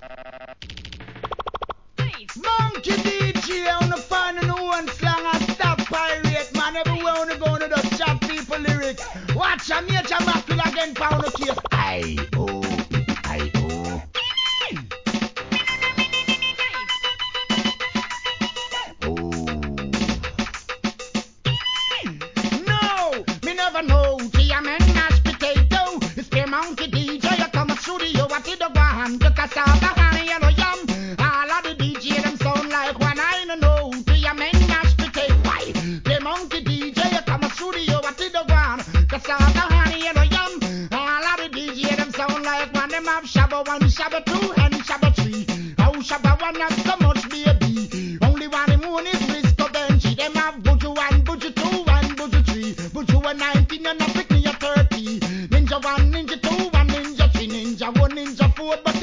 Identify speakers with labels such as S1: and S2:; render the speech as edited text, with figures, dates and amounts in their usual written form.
S1: Monkey DJ on the fun and one slang and stop pirate man. Everywhere on the go to the chat people lyrics. Watch a major mackerel again pound the case. I-O, I-O. No, me never know. G-A-Men mashed potato. It's the monkey DJ. You come to studio. What did the one? The cassava, honey, yellow yum. All of the DJ them sound like one. I don't know. G-A-Men mashed potato. Why? The monkey DJ. You come to studio. What did the one? Cassava, honey, yellow yum. All of the DJ them sound like one. Them have Shabba 1, Shabba 2, and Shabba 3. Oh, Shabba 1 have so much baby. Only one in moon is Risco Benji. Them have Buju 1, Buju 2, and Buju 3. Buju 19 and a pick me a 30. Ninja 1, Ninja 2, and Ninja 3. Ninja 1, Ninja 4, but